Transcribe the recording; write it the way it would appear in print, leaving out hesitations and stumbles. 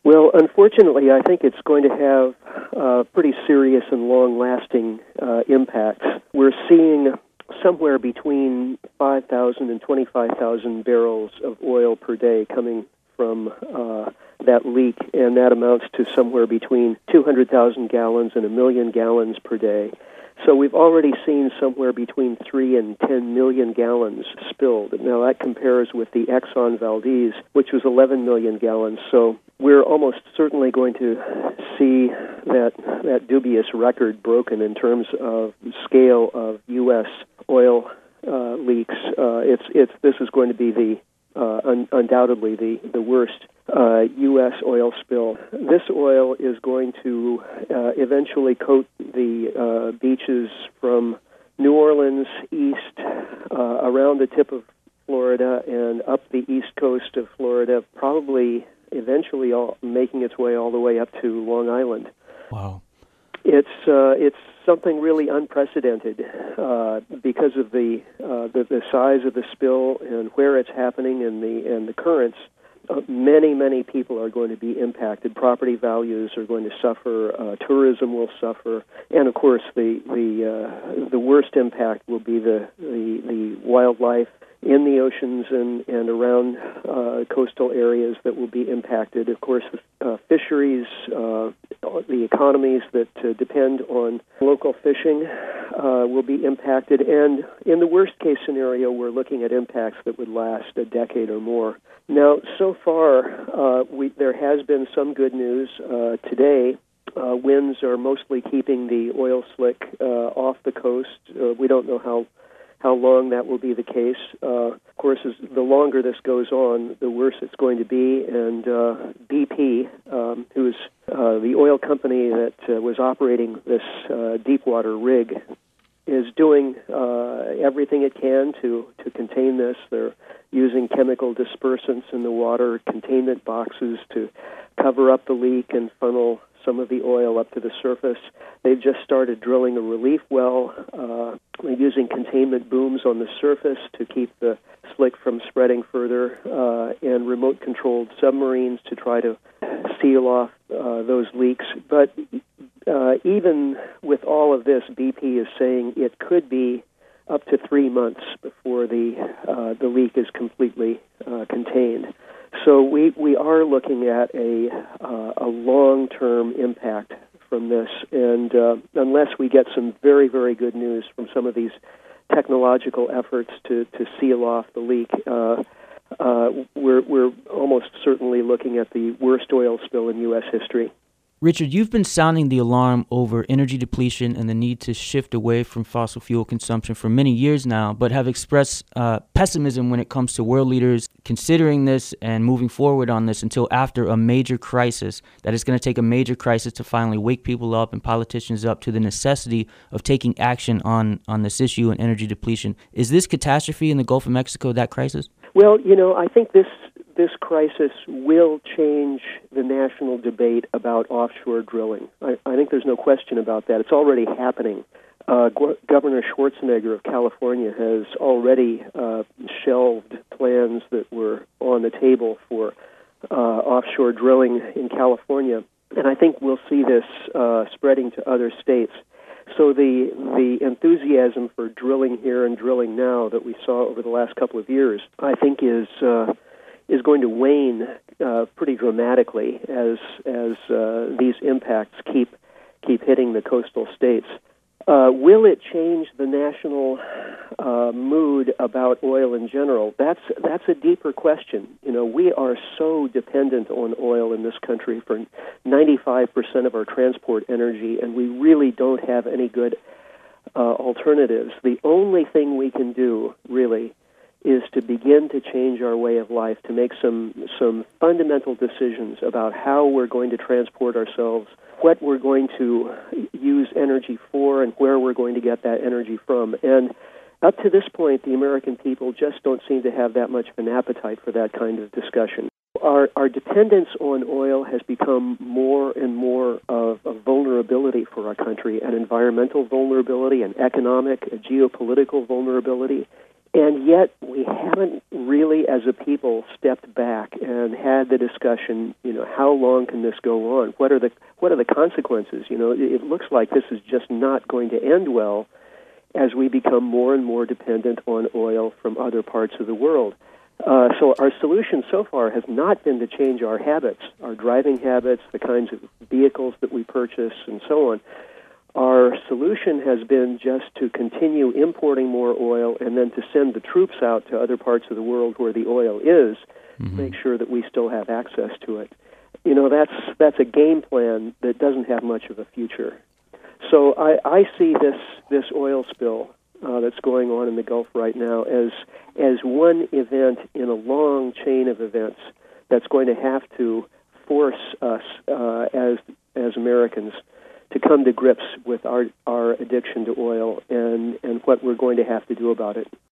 Well, unfortunately, I think it's going to have pretty serious and long-lasting impacts. We're seeing somewhere between 5,000 and 25,000 barrels of oil per day coming from that leak, and that amounts to somewhere between 200,000 gallons and 1 million gallons per day. So we've already seen somewhere between 3 and 10 million gallons spilled. Now that compares with the Exxon Valdez, which was 11 million gallons. So we're almost certainly going to see that dubious record broken in terms of scale of U.S. oil leaks. This is going to be undoubtedly the worst U.S. oil spill. This oil is going to eventually coat the beaches from New Orleans east around the tip of Florida and up the east coast of Florida, probably eventually making its way all the way up to Long Island. Wow. It's something really unprecedented because of the size of the spill and where it's happening and the currents. Many people are going to be impacted. Property values are going to suffer. Tourism will suffer, and of course, the worst impact will be the wildlife in the oceans and around coastal areas that will be impacted. Of course, fisheries, the economies that depend on local fishing will be impacted. And in the worst-case scenario, we're looking at impacts that would last a decade or more. Now, so far, there has been some good news. Today, winds are mostly keeping the oil slick off the coast. We don't know how long that will be the case. Of course, the longer this goes on, the worse it's going to be. And BP, who's the oil company that was operating this deepwater rig, is doing everything it can to contain this. They're using chemical dispersants in the water, containment boxes to cover up the leak and funnel some of the oil up to the surface. They've just started drilling a relief well, using containment booms on the surface to keep the slick from spreading further, and remote-controlled submarines to try to seal off those leaks. But even with all of this, BP is saying it could be up to 3 months before the leak is completely contained. So we are looking at a long-term impact from this, and unless we get some very, very good news from some of these technological efforts to seal off the leak, we're almost certainly looking at the worst oil spill in U.S. history. Richard, you've been sounding the alarm over energy depletion and the need to shift away from fossil fuel consumption for many years now, but have expressed pessimism when it comes to world leaders considering this and moving forward on this until after a major crisis, that it's going to take a major crisis to finally wake people up and politicians up to the necessity of taking action on this issue and energy depletion. Is this catastrophe in the Gulf of Mexico that crisis? Well, I think this crisis will change the national debate about offshore drilling. I think there's no question about that. It's already happening. Governor Schwarzenegger of California has already shelved plans that were on the table for offshore drilling in California, and I think we'll see this spreading to other states. So the enthusiasm for drilling here and drilling now that we saw over the last couple of years, I think is going to wane pretty dramatically as these impacts keep hitting the coastal states. Will it change the national mood about oil in general? That's a deeper question. We are so dependent on oil in this country for 95% of our transport energy, and we really don't have any good alternatives. The only thing we can do, really, is to begin to change our way of life, to make some fundamental decisions about how we're going to transport ourselves, what we're going to use energy for, and where we're going to get that energy from. And up to this point, the American people just don't seem to have that much of an appetite for that kind of discussion. Our dependence on oil has become more and more of a vulnerability for our country, an environmental vulnerability, an economic, a geopolitical vulnerability. And yet we haven't really, as a people, stepped back and had the discussion, how long can this go on? What are the consequences? It looks like this is just not going to end well as we become more and more dependent on oil from other parts of the world. So our solution so far has not been to change our habits, our driving habits, the kinds of vehicles that we purchase, and so on. Our solution has been just to continue importing more oil and then to send the troops out to other parts of the world where the oil is, to make sure that we still have access to it. That's a game plan that doesn't have much of a future. So I see this oil spill that's going on in the Gulf right now as one event in a long chain of events that's going to have to force us as Americans to come to grips with our addiction to oil and what we're going to have to do about it.